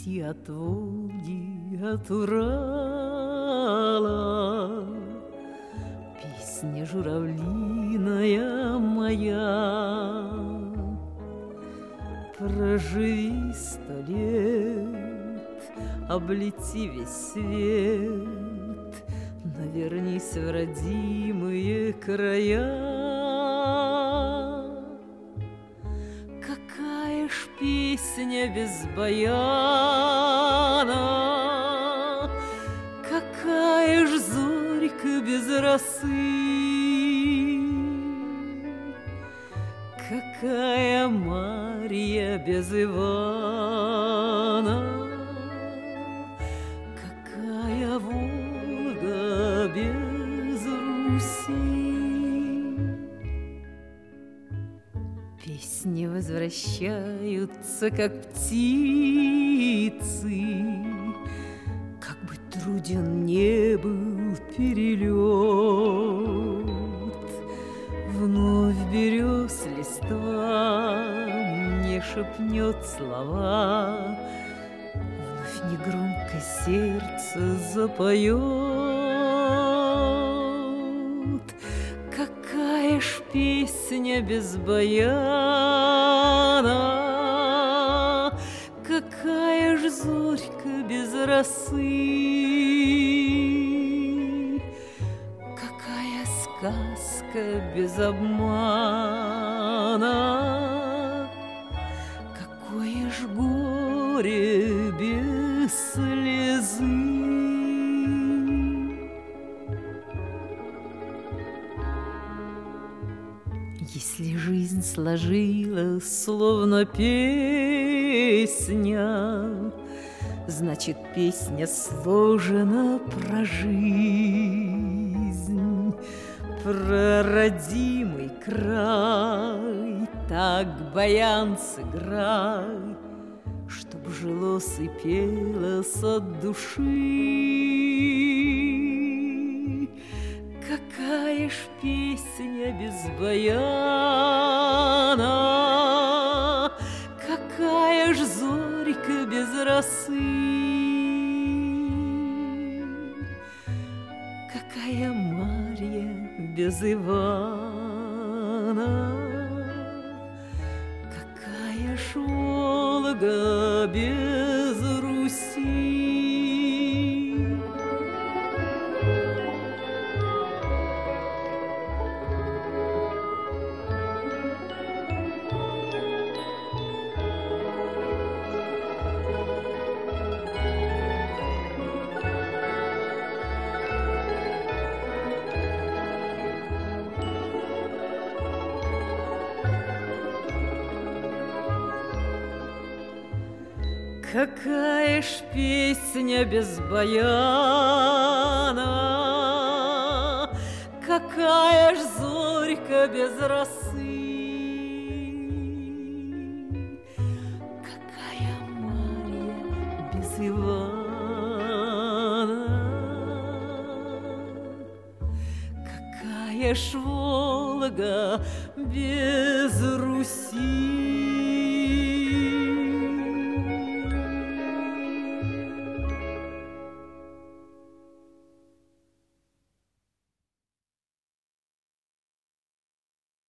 Руси, от Волги, от Урала. Песня журавлиная моя, проживи 100 лет, облети весь свет, но вернись в родимые края. Какая ж песня без баяна, какая ж зорька без росы, какая Марья без Ивана, какая Волга без Руси. Песни возвращаются, как птицы, как бы труден не был перелет. Вновь берез листва мне шепнет слова, вновь негромко сердце запоет. Какая ж песня без баяна, какая ж зорька без росы, какая сказка без обмана, какое ж горе без слезы. Если жизнь сложилась, словно песня, значит, песня сложена про жизнь, про родимый край. Так баян сыграй, чтоб жилось и пелось от души. Какая ж песня без баяна, какая ж зорька без росы, какая Марья без Ивана, какая ж Волга без Руси. Какая ж песня без баяна, какая ж зорька без росы, какая Марья без Ивана, какая ж Волга без Руси.